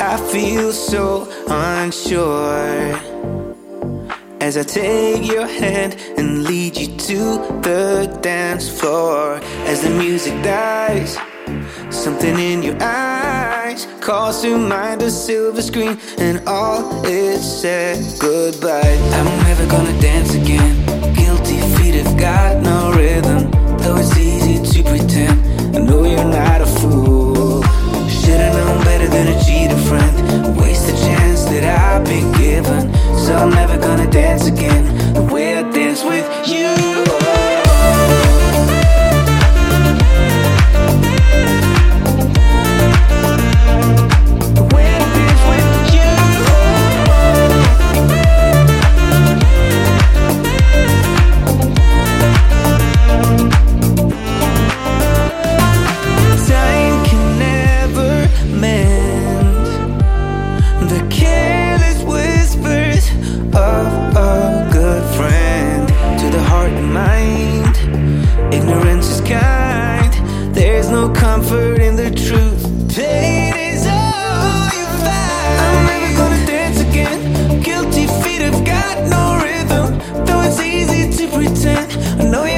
I feel so unsure as I take your hand and lead you to the dance floor. As the music dies, something in your eyes calls to mind a silver screen, and all is said goodbye. I'm never gonna dance again. Guilty feet have got no rhythm, though it's easy to pretend. I know you're not a fool. Should've known better than a cheater friend. Waste the chance that I've been given. So I'm never gonna dance again the way I dance with you. Ignorance is kind. There's no comfort in the truth. Pain is all you find. I'm never gonna dance again. Guilty feet have got no rhythm, though it's easy to pretend. I know